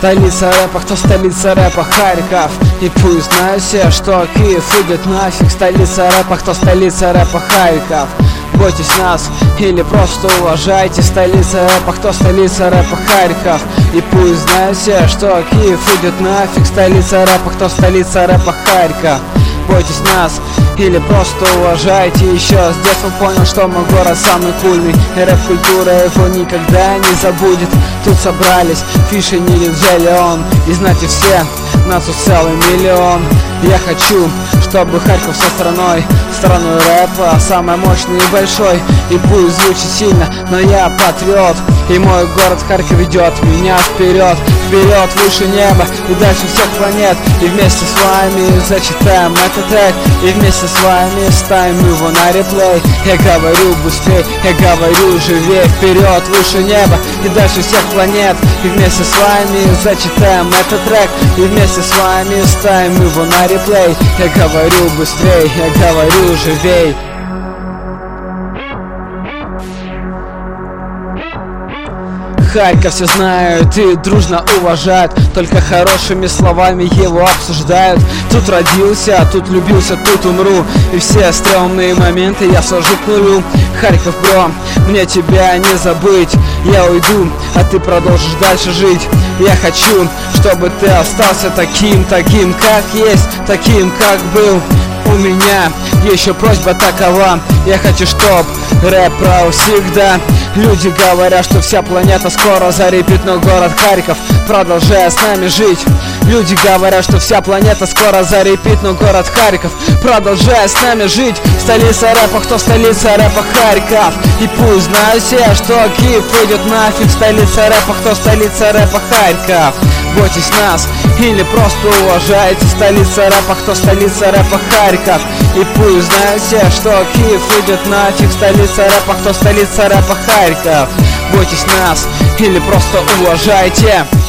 Столица рэпа, кто столица рэпа? Харьков. И пусть знают все, что Киев идет нафиг. Столица рэпа, кто столица рэпа? Харьков. Бойтесь нас или просто уважайте. Столица рэпа, кто столица рэпа? Харьков. И пусть знают все, что Киев идет нафиг. Столица рэпа, кто столица рэпа? Харьков. Бойтесь нас или просто уважайте. Еще с детства понял, что мой город самый кульный. И рэп-культура его никогда не забудет. Тут собрались Фиши, Нили, Джеллион. И знаете все, нас тут целый миллион. Я хочу, чтобы Харьков со страной рэпа, самой мощной и большой. И пусть звучит сильно, но я патриот. И мой город Харьков ведет меня вперед. Вперед, выше неба и дальше всех планет. И вместе с вами зачитаем этот трек. И вместе с вами ставим его на реплей. Я говорю быстрее, я говорю живее. Вперед, выше неба и дальше всех планет. И вместе с вами зачитаем этот трек. И вместе с вами ставим его на реплей. Я говорю быстрее, я говорю живей. Харьков все знают и дружно уважают, только хорошими словами его обсуждают. Тут родился, тут любился, тут умру. И все стрёмные моменты я сложу к нулю. Харьков, бро, мне тебя не забыть. Я уйду, а ты продолжишь дальше жить. Я хочу, чтобы ты остался таким, как есть, таким, как был. У меня еще просьба такова. Я хочу, чтоб рэп правил всегда. Люди говорят, что вся планета скоро зарепит, но город Харьков продолжая с нами жить. Люди говорят, что вся планета скоро зарепит, но город Харьков продолжая с нами жить. Столица рэпа, кто столица рэпа? Харьков. И пусть знают все, что Киев идет нафиг. Столица рэпа, кто столица рэпа? Харьков. Бойтесь нас или просто уважайте. Столица рэпа, кто столица рэпа? Харьков. И пусть знают все, что Киев идет нафиг. Столица рэпа, кто столица рэпа? Харьков. Бойтесь нас или просто уважайте.